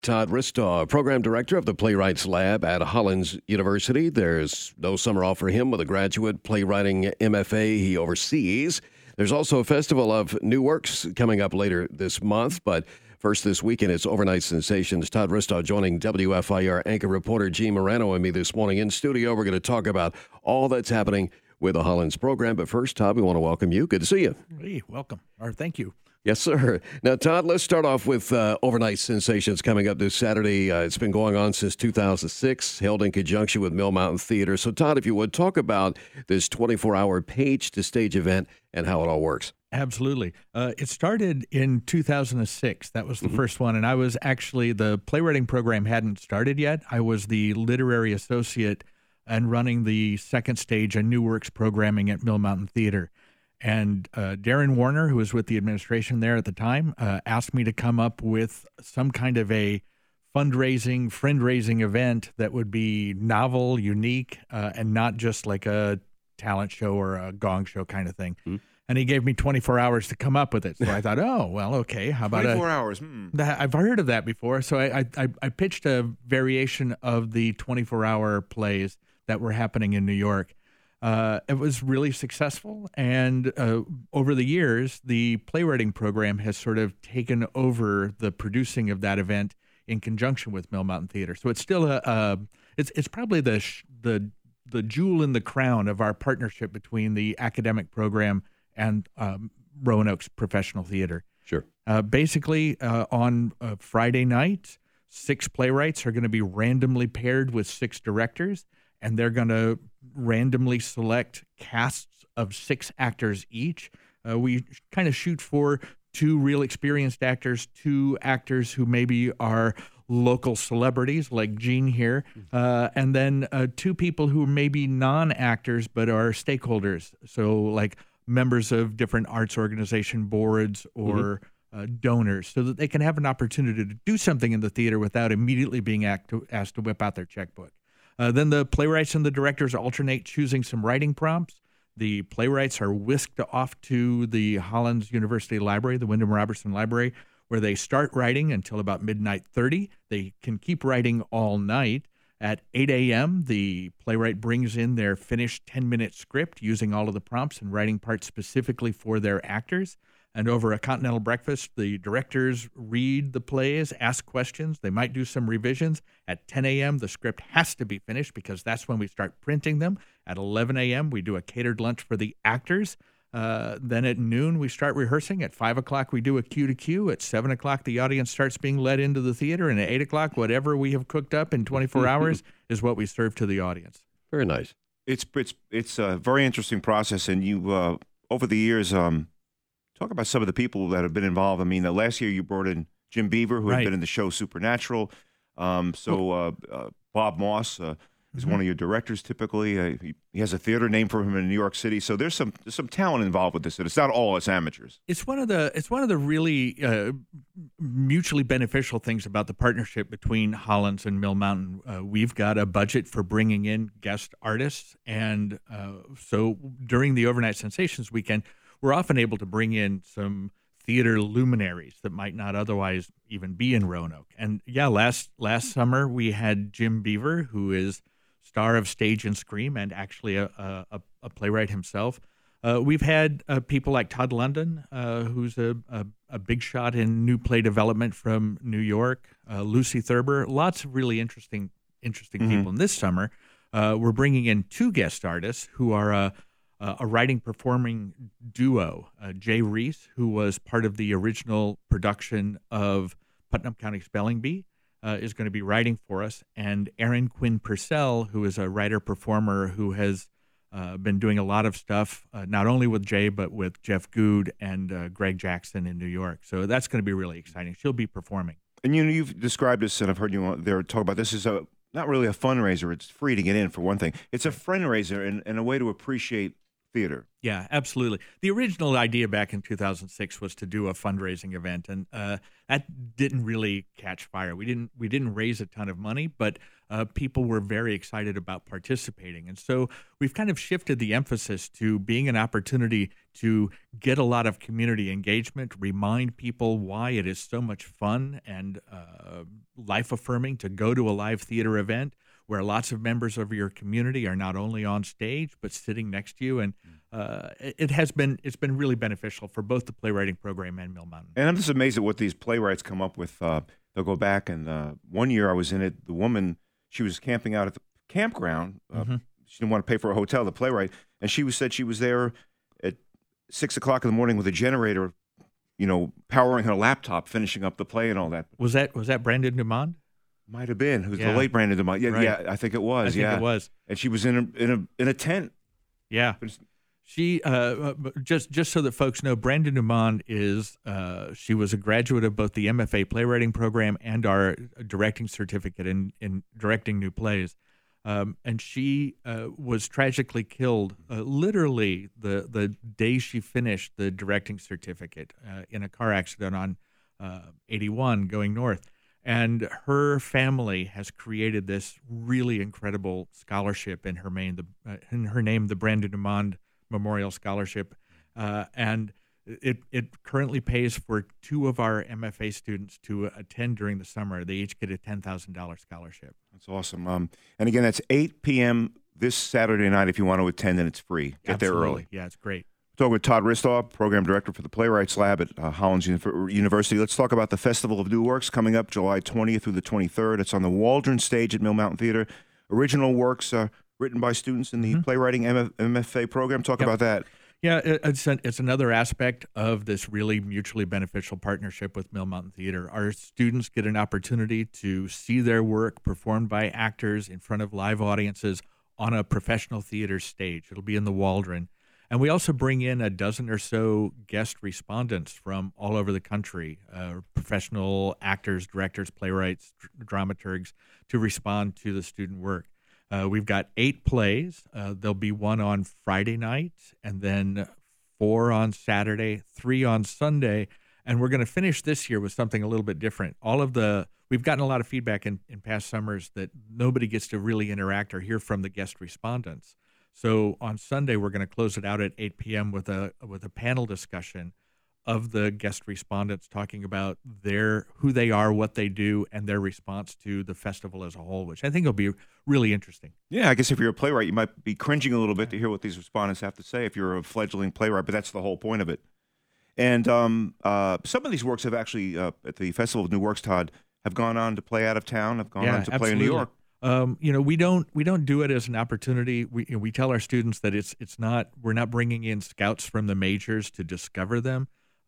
Todd Ristaw, Program Director of the Playwrights Lab at Hollins University. There's no summer off for him with a graduate playwriting MFA he oversees. There's also a festival of new works coming up later this month, but first this weekend, it's Overnight Sensations. Todd Ristaw joining WFIR anchor reporter Gene Morano and me this morning in studio. We're going to talk about all that's happening with the Hollins program. But first, Todd, we want to welcome you. Good to see you. Hey, welcome. Or thank you. Yes, sir. Now, Todd, let's start off with Overnight Sensations coming up this Saturday. It's been going on since 2006, held in conjunction with Mill Mountain Theater. So, Todd, if you would, talk about this 24-hour page-to-stage event and how it all works. Absolutely. It started in 2006. That was the first one. And I was actually, the playwriting program hadn't started yet. I was the literary associate and running the second stage and new works programming at Mill Mountain Theater. And Darren Warner, who was with the administration there at the time, asked me to come up with some kind of a fundraising, friend-raising event that would be novel, unique, and not just like a talent show or a gong show kind of thing. Mm-hmm. And he gave me 24 hours to come up with it. So I thought, oh, well, okay, how about 24 hours? I've heard of that before. So I pitched a variation of the 24-hour plays that were happening in New York. It was really successful, and over the years, the playwriting program has sort of taken over the producing of that event in conjunction with Mill Mountain Theater. So it's still it's probably the jewel in the crown of our partnership between the academic program and Roanoke's professional theater. Sure. Basically, on Friday night, 6 playwrights are going to be randomly paired with 6 directors, and they're going to randomly select casts of 6 actors each. We kind of shoot for 2 real experienced actors, 2 actors who maybe are local celebrities like Gene here, and then 2 people who may be non-actors but are stakeholders, so like members of different arts organization boards or donors, so that they can have an opportunity to do something in the theater without immediately being asked to whip out their checkbook. Then the playwrights and the directors alternate choosing some writing prompts. The playwrights are whisked off to the Hollins University Library, the Wyndham Robertson Library, where they start writing until about midnight 30. They can keep writing all night. At 8 a.m., the playwright brings in their finished 10-minute script using all of the prompts and writing parts specifically for their actors. And over a continental breakfast, the directors read the plays, ask questions. They might do some revisions. At 10 a.m., the script has to be finished because that's when we start printing them. At 11 a.m., we do a catered lunch for the actors. Then at noon, we start rehearsing. At 5 o'clock, we do a cue to cue. At 7 o'clock, the audience starts being led into the theater. And at 8 o'clock, whatever we have cooked up in 24 hours is what we serve to the audience. Very nice. It's a very interesting process. And you, over the years, talk about some of the people that have been involved. I mean, last year you brought in Jim Beaver, who had been in the show Supernatural. Bob Moss is one of your directors typically. He has a theater named for him in New York City. So there's some talent involved with this. And it's not all us amateurs. It's one of the really mutually beneficial things about the partnership between Hollins and Mill Mountain. We've got a budget for bringing in guest artists, and so during the Overnight Sensations weekend, we're often able to bring in some theater luminaries that might not otherwise even be in Roanoke. And yeah, last summer we had Jim Beaver, who is star of Stage and Scream and actually a playwright himself. We've had people like Todd London, who's a big shot in new play development from New York, Lucy Thurber, lots of really interesting people. And this summer, we're bringing in 2 guest artists who are a writing-performing duo. Jay Reese, who was part of the original production of Putnam County Spelling Bee, is going to be writing for us. And Aaron Quinn Purcell, who is a writer-performer who has been doing a lot of stuff, not only with Jay, but with Jeff Good and Greg Jackson in New York. So that's going to be really exciting. She'll be performing. And you've described this, and I've heard you there talk about this, is not really a fundraiser. It's free to get in, for one thing. It's a friend-raiser and a way to appreciate Theater. Yeah, absolutely. The original idea back in 2006 was to do a fundraising event, and that didn't really catch fire. We didn't raise a ton of money, but people were very excited about participating, and so we've kind of shifted the emphasis to being an opportunity to get a lot of community engagement, remind people why it is so much fun and life affirming to go to a live theater event, where lots of members of your community are not only on stage but sitting next to you, and it's been really beneficial for both the playwriting program and Mill Mountain. And I'm just amazed at what these playwrights come up with. They'll go back, and one year I was in it. The woman, she was camping out at the campground. She didn't want to pay for a hotel. The playwright, and said she was there at 6 o'clock in the morning with a generator, powering her laptop, finishing up the play and all that. Was that Brandon Dumond? Might have been. Who's the late Brandon Dumont? Yeah, right. Yeah, I think it was. I think it was. And she was in a tent. Yeah. She just so that folks know, Brandon Dumond she was a graduate of both the MFA playwriting program and our directing certificate in directing new plays. And she was tragically killed literally the day she finished the directing certificate in a car accident on 81 going north. And her family has created this really incredible scholarship in her name, the Brandon Dumond Memorial Scholarship, and it currently pays for 2 of our MFA students to attend during the summer. They each get a $10,000 scholarship. That's awesome. And again, that's 8 p.m. this Saturday night if you want to attend, and it's free. Get there early. Yeah, it's great. Talking with Todd Ristoff, Program Director for the Playwrights Lab at Hollins University. Let's talk about the Festival of New Works coming up July 20th through the 23rd. It's on the Waldron stage at Mill Mountain Theater. Original works written by students in the playwriting MFA program. Talk about that. Yeah, it's another aspect of this really mutually beneficial partnership with Mill Mountain Theater. Our students get an opportunity to see their work performed by actors in front of live audiences on a professional theater stage. It'll be in the Waldron. And we also bring in a dozen or so guest respondents from all over the country, professional actors, directors, playwrights, dramaturgs, to respond to the student work. We've got 8 plays. There'll be 1 on Friday night, and then 4 on Saturday, 3 on Sunday. And we're going to finish this year with something a little bit different. We've gotten a lot of feedback in past summers that nobody gets to really interact or hear from the guest respondents. So on Sunday, we're going to close it out at 8 p.m. with a panel discussion of the guest respondents talking about who they are, what they do, and their response to the festival as a whole, which I think will be really interesting. Yeah, I guess if you're a playwright, you might be cringing a little bit to hear what these respondents have to say if you're a fledgling playwright, but that's the whole point of it. And some of these works have actually, at the Festival of New Works, Todd, have gone on to play out of town, have gone on to play in New York. We don't do it as an opportunity. We tell our students that we're not bringing in scouts from the majors to discover them,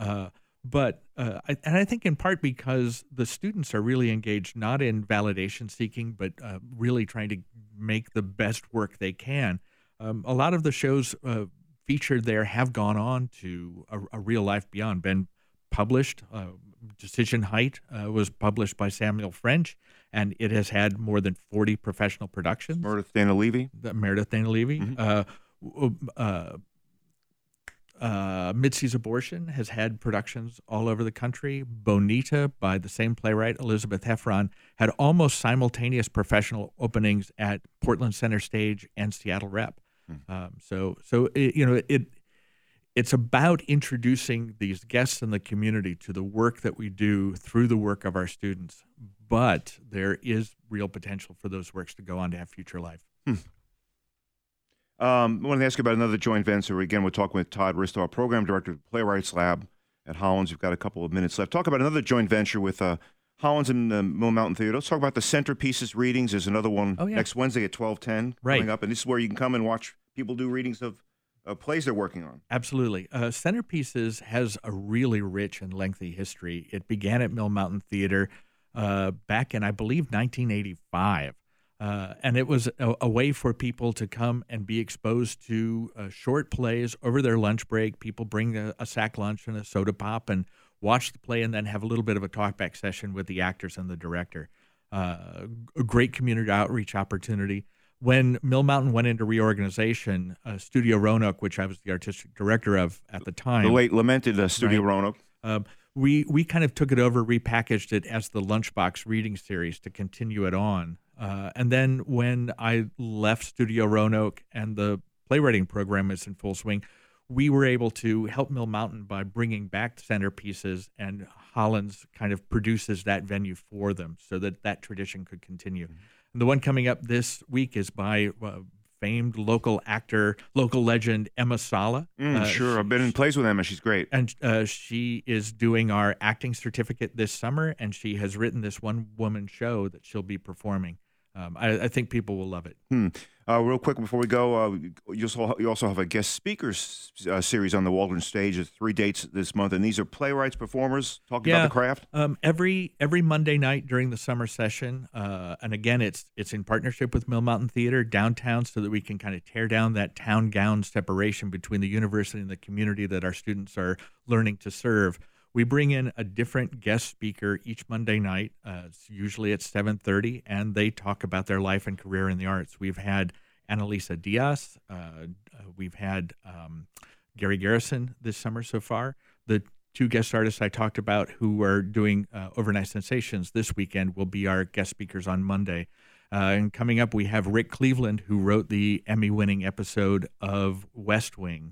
but I think in part because the students are really engaged not in validation seeking, but really trying to make the best work they can. A lot of the shows featured there have gone on to a real life beyond, been published. Decision Height was published by Samuel French, and it has had more than 40 professional productions. Meredith Dana Levy. Midsea's Abortion has had productions all over the country. Bonita, by the same playwright, Elizabeth Heffron, had almost simultaneous professional openings at Portland Center Stage and Seattle Rep. It's about introducing these guests in the community to the work that we do through the work of our students. But there is real potential for those works to go on to have future life. I wanted to ask you about another joint venture. Again, we're talking with Todd Ristoff, Program Director of the Playwrights Lab at Hollins. We've got a couple of minutes left. Talk about another joint venture with Hollins and Mill Mountain Theater. Let's talk about the Centerpieces readings. There's another one next Wednesday at 12:10 coming up. And this is where you can come and watch people do readings of plays they're working on. Absolutely. Centerpieces has a really rich and lengthy history. It began at Mill Mountain Theater back in, I believe, 1985. And it was a way for people to come and be exposed to short plays over their lunch break. People bring a sack lunch and a soda pop and watch the play and then have a little bit of a talkback session with the actors and the director. A great community outreach opportunity. When Mill Mountain went into reorganization, Studio Roanoke, which I was the artistic director of at the time, The late lamented Studio Right. Roanoke. we kind of took it over, repackaged it as the Lunchbox reading series to continue it on. And then when I left Studio Roanoke and the playwriting program is in full swing, we were able to help Mill Mountain by bringing back centerpieces, and Hollins kind of produces that venue for them so that that tradition could continue. And the one coming up this week is by famed local actor, local legend Emma Sala. Sure, I've been in plays with Emma. She's great. And she is doing our acting certificate this summer, and she has written this one-woman show that she'll be performing. I think people will love it. Real quick before we go, you also have a guest speakers series on the Waldron stage. There's 3 dates this month, and these are playwrights, performers talking about the craft. Every Monday night during the summer session, and again, it's in partnership with Mill Mountain Theater downtown, so that we can kind of tear down that town gown separation between the university and the community that our students are learning to serve. We bring in a different guest speaker each Monday night. It's usually at 7:30, and they talk about their life and career in the arts. We've had Annalisa Diaz. We've had Gary Garrison this summer so far. The 2 guest artists I talked about who are doing Overnight Sensations this weekend will be our guest speakers on Monday. And coming up, we have Rick Cleveland, who wrote the Emmy-winning episode of West Wing,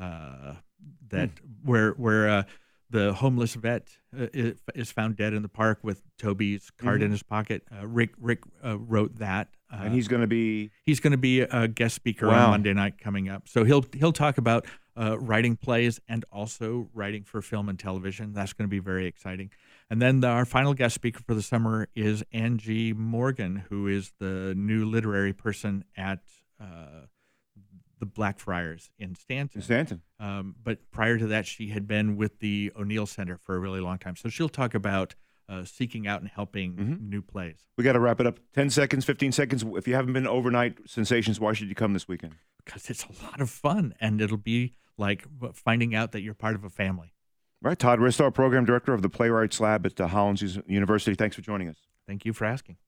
where the homeless vet is found dead in the park with Toby's card in his pocket. Rick wrote that, And he's going to be a guest speaker Wow. on Monday night coming up. So he'll talk about writing plays and also writing for film and television. That's going to be very exciting. And then our final guest speaker for the summer is Angie Morgan, who is the new literary person at the Blackfriars in Stanton. But prior to that, she had been with the O'Neill Center for a really long time. So she'll talk about seeking out and helping new plays. We got to wrap it up. 10 seconds, 15 seconds. If you haven't been to Overnight Sensations, why should you come this weekend? Because it's a lot of fun, and it'll be like finding out that you're part of a family. Right. Todd Ristar, Program Director of the Playwrights Lab at Hollins University. Thanks for joining us. Thank you for asking.